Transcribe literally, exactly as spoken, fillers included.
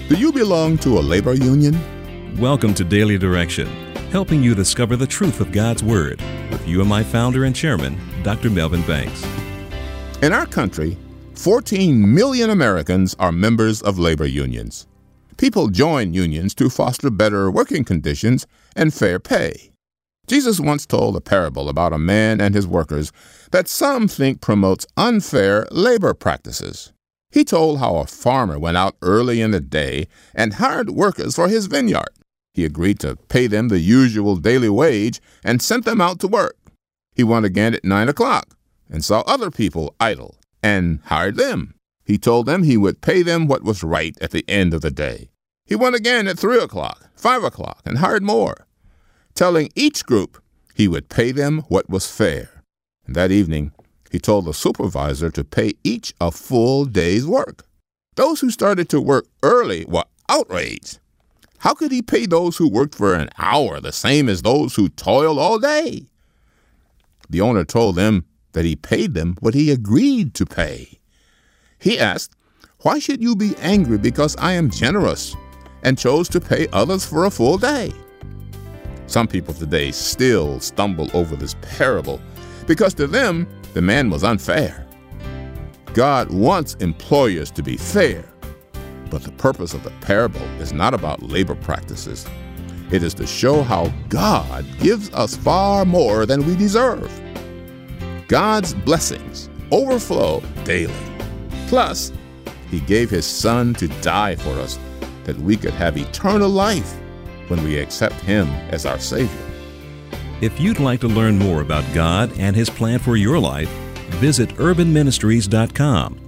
Do you belong to a labor union? Welcome to Daily Direction, helping you discover the truth of God's Word with U M I founder and chairman, Doctor Melvin Banks. In our country, fourteen million Americans are members of labor unions. People join unions to foster better working conditions and fair pay. Jesus once told a parable about a man and his workers that some think promotes unfair labor practices. He told how a farmer went out early in the day and hired workers for his vineyard. He agreed to pay them the usual daily wage and sent them out to work. He went again at nine o'clock and saw other people idle and hired them. He told them he would pay them what was right at the end of the day. He went again at three o'clock, five o'clock, and hired more, telling each group he would pay them what was fair. And that evening, he told the supervisor to pay each a full day's work. Those who started to work early were outraged. How could he pay those who worked for an hour the same as those who toiled all day? The owner told them that he paid them what he agreed to pay. He asked, "Why should you be angry because I am generous and chose to pay others for a full day?" Some people today still stumble over this parable because to them, the man was unfair. God wants employers to be fair. But the purpose of the parable is not about labor practices. It is to show how God gives us far more than we deserve. God's blessings overflow daily. Plus, He gave His Son to die for us that we could have eternal life when we accept Him as our Savior. If you'd like to learn more about God and His plan for your life, visit urban ministries dot com.